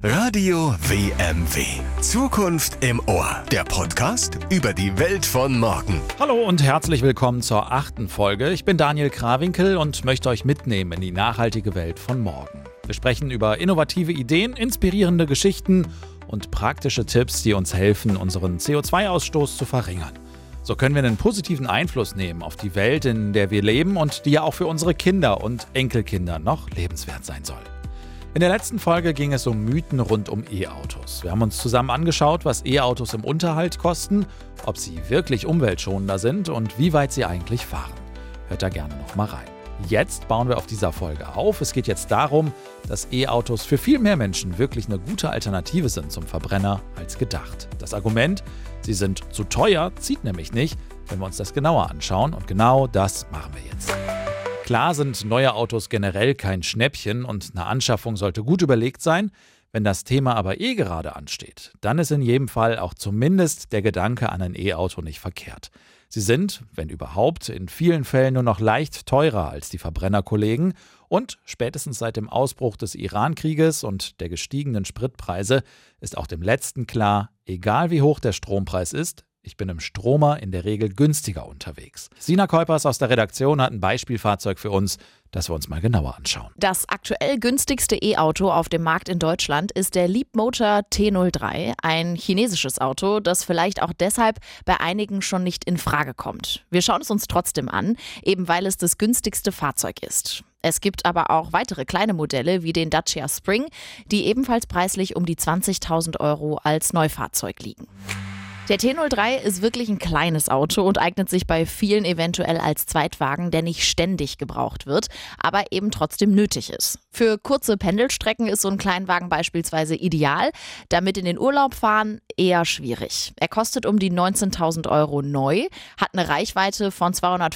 Radio WMW. Zukunft im Ohr. Der Podcast über die Welt von morgen. Hallo und herzlich willkommen zur 8. Folge. Ich bin Daniel Krawinkel und möchte euch mitnehmen in die nachhaltige Welt von morgen. Wir sprechen über innovative Ideen, inspirierende Geschichten und praktische Tipps, die uns helfen, unseren CO2-Ausstoß zu verringern. So können wir einen positiven Einfluss nehmen auf die Welt, in der wir leben und die ja auch für unsere Kinder und Enkelkinder noch lebenswert sein soll. In der letzten Folge ging es um Mythen rund um E-Autos. Wir haben uns zusammen angeschaut, was E-Autos im Unterhalt kosten, ob sie wirklich umweltschonender sind und wie weit sie eigentlich fahren. Hört da gerne noch mal rein. Jetzt bauen wir auf dieser Folge auf. Es geht jetzt darum, dass E-Autos für viel mehr Menschen wirklich eine gute Alternative sind zum Verbrenner als gedacht. Das Argument, sie sind zu teuer, zieht nämlich nicht, wenn wir uns das genauer anschauen. Und genau das machen wir jetzt. Klar sind neue Autos generell kein Schnäppchen und eine Anschaffung sollte gut überlegt sein. Wenn das Thema aber gerade ansteht, dann ist in jedem Fall auch zumindest der Gedanke an ein E-Auto nicht verkehrt. Sie sind, wenn überhaupt, in vielen Fällen nur noch leicht teurer als die Verbrennerkollegen und spätestens seit dem Ausbruch des Iran-Krieges und der gestiegenen Spritpreise ist auch dem Letzten klar, egal wie hoch der Strompreis ist, ich bin im Stromer in der Regel günstiger unterwegs. Sina Kuipers aus der Redaktion hat ein Beispielfahrzeug für uns, das wir uns mal genauer anschauen. Das aktuell günstigste E-Auto auf dem Markt in Deutschland ist der Leapmotor T03, ein chinesisches Auto, das vielleicht auch deshalb bei einigen schon nicht in Frage kommt. Wir schauen es uns trotzdem an, eben weil es das günstigste Fahrzeug ist. Es gibt aber auch weitere kleine Modelle wie den Dacia Spring, die ebenfalls preislich um die 20.000 Euro als Neufahrzeug liegen. Der T03 ist wirklich ein kleines Auto und eignet sich bei vielen eventuell als Zweitwagen, der nicht ständig gebraucht wird, aber eben trotzdem nötig ist. Für kurze Pendelstrecken ist so ein Kleinwagen beispielsweise ideal, damit in den Urlaub fahren eher schwierig. Er kostet um die 19.000 Euro neu, hat eine Reichweite von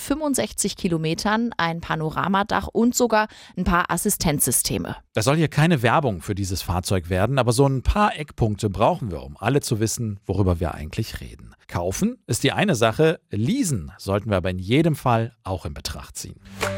265 Kilometern, ein Panoramadach und sogar ein paar Assistenzsysteme. Das soll hier keine Werbung für dieses Fahrzeug werden, aber so ein paar Eckpunkte brauchen wir, um alle zu wissen, worüber wir eigentlich reden. Kaufen ist die eine Sache, leasen sollten wir aber in jedem Fall auch in Betracht ziehen.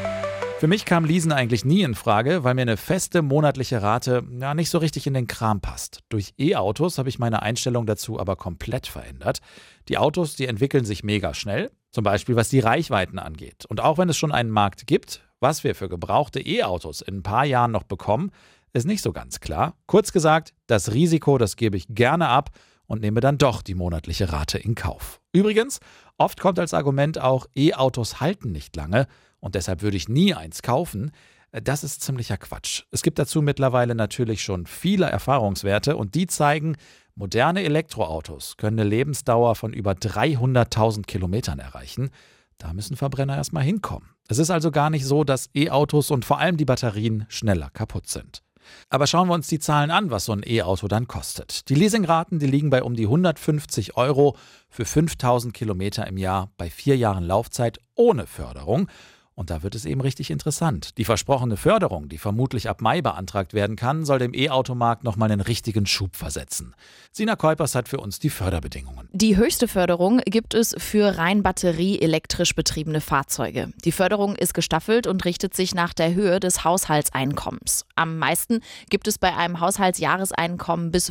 Für mich kam Leasen eigentlich nie in Frage, weil mir eine feste monatliche Rate nicht so richtig in den Kram passt. Durch E-Autos habe ich meine Einstellung dazu aber komplett verändert. Die Autos, die entwickeln sich mega schnell, zum Beispiel was die Reichweiten angeht. Und auch wenn es schon einen Markt gibt, was wir für gebrauchte E-Autos in ein paar Jahren noch bekommen, ist nicht so ganz klar. Kurz gesagt, das Risiko, das gebe ich gerne ab und nehme dann doch die monatliche Rate in Kauf. Übrigens, oft kommt als Argument auch, E-Autos halten nicht lange und deshalb würde ich nie eins kaufen. Das ist ziemlicher Quatsch. Es gibt dazu mittlerweile natürlich schon viele Erfahrungswerte und die zeigen, moderne Elektroautos können eine Lebensdauer von über 300.000 Kilometern erreichen. Da müssen Verbrenner erstmal hinkommen. Es ist also gar nicht so, dass E-Autos und vor allem die Batterien schneller kaputt sind. Aber schauen wir uns die Zahlen an, was so ein E-Auto dann kostet. Die Leasingraten, die liegen bei um die 150 Euro für 5.000 Kilometer im Jahr bei 4 Jahren Laufzeit ohne Förderung. Und da wird es eben richtig interessant. Die versprochene Förderung, die vermutlich ab Mai beantragt werden kann, soll dem E-Automarkt nochmal einen richtigen Schub versetzen. Sina Kuipers hat für uns die Förderbedingungen. Die höchste Förderung gibt es für rein batterieelektrisch betriebene Fahrzeuge. Die Förderung ist gestaffelt und richtet sich nach der Höhe des Haushaltseinkommens. Am meisten gibt es bei einem Haushaltsjahreseinkommen bis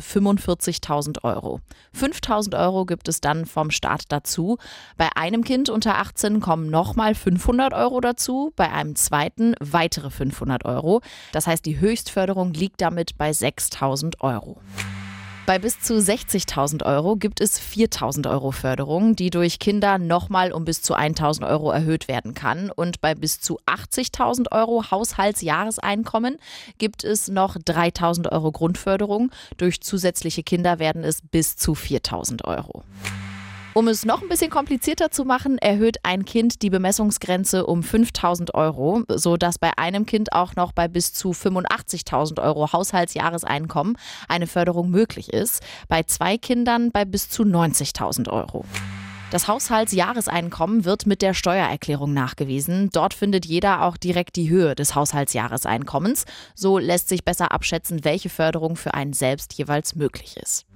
45.000 Euro. 5.000 Euro gibt es dann vom Staat dazu. Bei einem Kind unter 18 kommen nochmal 500 Euro dazu. Bei einem zweiten weitere 500 Euro. Das heißt, die Höchstförderung liegt damit bei 6.000 Euro. Bei bis zu 60.000 Euro gibt es 4.000 Euro Förderung, die durch Kinder nochmal um bis zu 1.000 Euro erhöht werden kann. Und bei bis zu 80.000 Euro Haushaltsjahreseinkommen gibt es noch 3.000 Euro Grundförderung. Durch zusätzliche Kinder werden es bis zu 4.000 Euro. Um es noch ein bisschen komplizierter zu machen, erhöht ein Kind die Bemessungsgrenze um 5.000 Euro, sodass bei einem Kind auch noch bei bis zu 85.000 Euro Haushaltsjahreseinkommen eine Förderung möglich ist, bei 2 Kindern bei bis zu 90.000 Euro. Das Haushaltsjahreseinkommen wird mit der Steuererklärung nachgewiesen. Dort findet jeder auch direkt die Höhe des Haushaltsjahreseinkommens. So lässt sich besser abschätzen, welche Förderung für einen selbst jeweils möglich ist.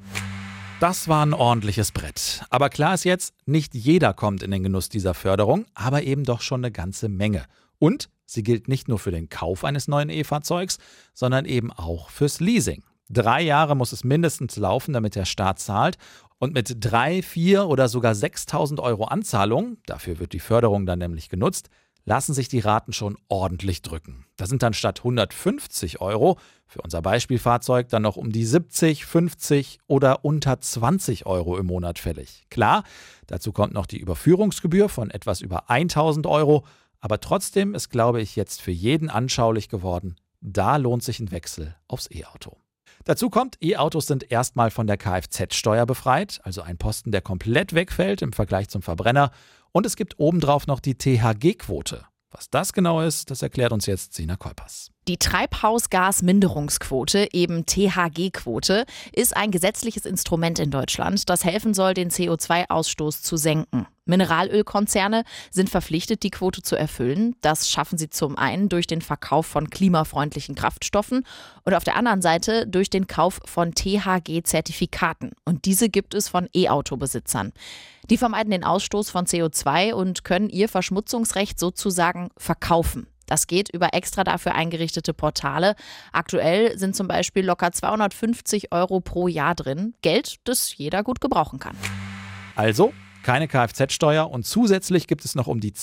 Das war ein ordentliches Brett. Aber klar ist jetzt, nicht jeder kommt in den Genuss dieser Förderung, aber eben doch schon eine ganze Menge. Und sie gilt nicht nur für den Kauf eines neuen E-Fahrzeugs, sondern eben auch fürs Leasing. 3 Jahre muss es mindestens laufen, damit der Staat zahlt. Und mit 3, 4 oder sogar 6.000 Euro Anzahlung, dafür wird die Förderung dann nämlich genutzt, lassen sich die Raten schon ordentlich drücken. Da sind dann statt 150 Euro für unser Beispielfahrzeug dann noch um die 70, 50 oder unter 20 Euro im Monat fällig. Klar, dazu kommt noch die Überführungsgebühr von etwas über 1.000 Euro, aber trotzdem ist, glaube ich, jetzt für jeden anschaulich geworden, da lohnt sich ein Wechsel aufs E-Auto. Dazu kommt, E-Autos sind erstmal von der Kfz-Steuer befreit, also ein Posten, der komplett wegfällt im Vergleich zum Verbrenner. Und es gibt obendrauf noch die THG-Quote. Was das genau ist, das erklärt uns jetzt Sina Kolpers. Die Treibhausgasminderungsquote, eben THG-Quote, ist ein gesetzliches Instrument in Deutschland, das helfen soll, den CO2-Ausstoß zu senken. Mineralölkonzerne sind verpflichtet, die Quote zu erfüllen. Das schaffen sie zum einen durch den Verkauf von klimafreundlichen Kraftstoffen und auf der anderen Seite durch den Kauf von THG-Zertifikaten. Und diese gibt es von E-Auto-Besitzern. Die vermeiden den Ausstoß von CO2 und können ihr Verschmutzungsrecht sozusagen verkaufen. Das geht über extra dafür eingerichtete Portale. Aktuell sind zum Beispiel locker 250 Euro pro Jahr drin. Geld, das jeder gut gebrauchen kann. Also keine Kfz-Steuer und zusätzlich gibt es noch um die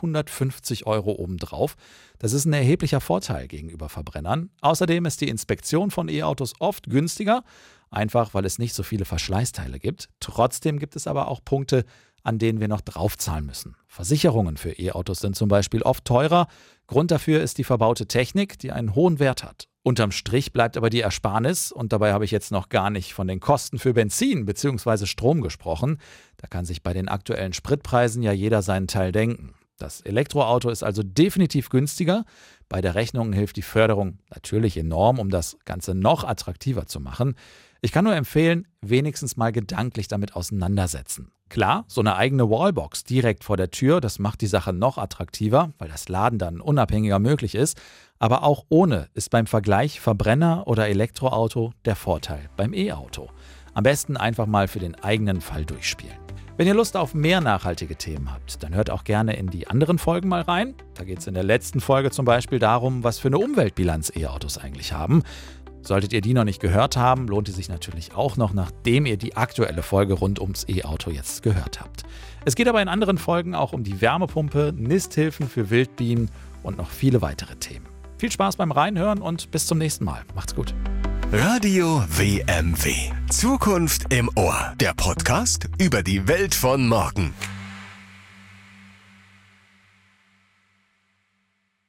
250 Euro obendrauf. Das ist ein erheblicher Vorteil gegenüber Verbrennern. Außerdem ist die Inspektion von E-Autos oft günstiger, einfach weil es nicht so viele Verschleißteile gibt. Trotzdem gibt es aber auch Punkte, an denen wir noch draufzahlen müssen. Versicherungen für E-Autos sind zum Beispiel oft teurer. Grund dafür ist die verbaute Technik, die einen hohen Wert hat. Unterm Strich bleibt aber die Ersparnis und dabei habe ich jetzt noch gar nicht von den Kosten für Benzin bzw. Strom gesprochen. Da kann sich bei den aktuellen Spritpreisen ja jeder seinen Teil denken. Das Elektroauto ist also definitiv günstiger. Bei der Rechnung hilft die Förderung natürlich enorm, um das Ganze noch attraktiver zu machen. Ich kann nur empfehlen, wenigstens mal gedanklich damit auseinandersetzen. Klar, so eine eigene Wallbox direkt vor der Tür, das macht die Sache noch attraktiver, weil das Laden dann unabhängiger möglich ist. Aber auch ohne ist beim Vergleich Verbrenner oder Elektroauto der Vorteil beim E-Auto. Am besten einfach mal für den eigenen Fall durchspielen. Wenn ihr Lust auf mehr nachhaltige Themen habt, dann hört auch gerne in die anderen Folgen mal rein. Da geht es in der letzten Folge zum Beispiel darum, was für eine Umweltbilanz E-Autos eigentlich haben. Solltet ihr die noch nicht gehört haben, lohnt die sich natürlich auch noch, nachdem ihr die aktuelle Folge rund ums E-Auto jetzt gehört habt. Es geht aber in anderen Folgen auch um die Wärmepumpe, Nisthilfen für Wildbienen und noch viele weitere Themen. Viel Spaß beim Reinhören und bis zum nächsten Mal. Macht's gut. Radio WMW. Zukunft im Ohr. Der Podcast über die Welt von morgen.